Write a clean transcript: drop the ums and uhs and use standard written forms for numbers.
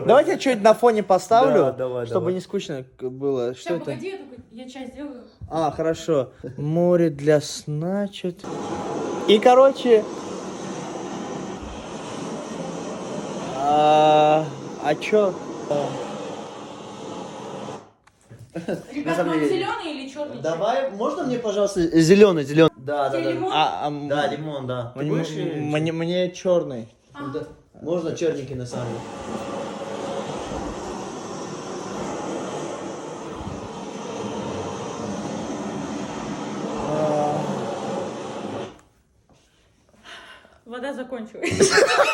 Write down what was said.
Давайте я что-нибудь на фоне поставлю, Да, давай, чтобы давай. не скучно было. Что Сейчас, это? погоди, я часть сделаю. А, хорошо. Море для сна, что-то. И, короче... А чё? Ребят, самом вам деле- зеленый или черный? Давай, можно мне, пожалуйста, зеленый? Да, Тебе лимон? Да, лимон, да. Ты будешь или- Мне черный. Да. Можно черненький на самом деле. Вода закончилась.